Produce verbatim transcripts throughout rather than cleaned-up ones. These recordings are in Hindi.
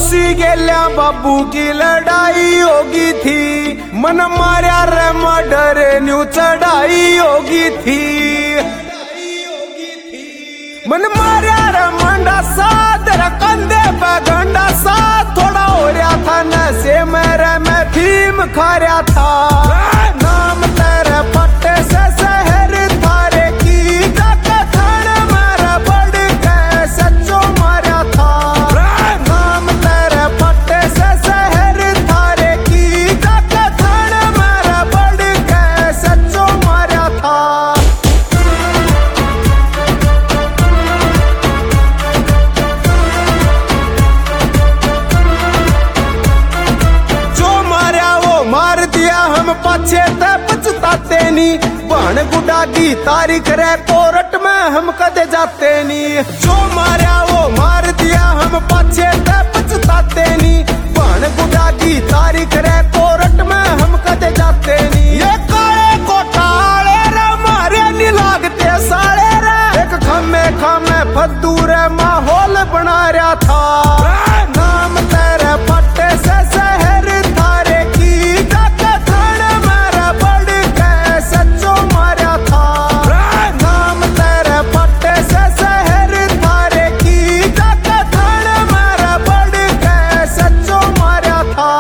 सी गेल्या बाबू की लड़ाई होगी थी, मन मारा रे मर्डर न्यू चढ़ाई होगी थी। मन मारा रे मंडा सा तेरा कंधे पे गंडा सा, थोड़ा हो रहा था नशे मेरे में भीम खा रहा था। नाम तेरे पट्टे से शहर थारे की, जाके थाने मेरा बढ़ के सच्चो मारा था। नाम तेरे पट्टे से शहर थारे की, जाके थाने मेरा बढ़ के सच्चो मारा था। पाछे ते पछताते नी, बहन गुडा की तारीख रे कोर्ट में हम कदे जाते नी। जो मारा वो मार दिया हम पाछे ते पछताते नी, बहन गुडा की तारीख रे कोर्ट में हम कदे जाते नी। ये काले कोटाले रे मारे नी लागते साले रे, एक खम्मे खम्मे फद्दू रे माहौल बना रहा था। नाम तेरे पट्टे से शहर थारे की, जाके थाने मेरा बढ़ के सच्चो मारा था। नाम तेरे पट्टे से शहर थारे की, जाके थाने मेरा बढ़ के सच्चो मारा था।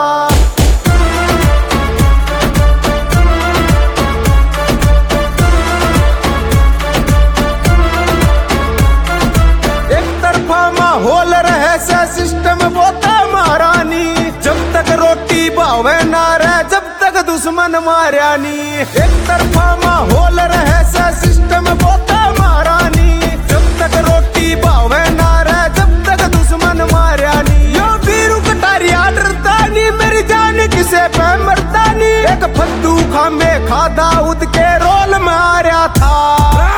एक तरफा माहौल रहे से सिस्टम बोता महारानी, जब तक रोटी भावे ना रहे जब तक दुश्मन मार्या नी। एक तरफा माहौल रहे से सिस्टम बोता महारानी, जब तक रोटी भावे ना रहे जब तक दुश्मन मार्या नी। यो वीरू कटारिया डरता नी, मेरी जान किसे पे मरता नी। एक फद्दू खामे खादा उद के रोल में आ रहा था।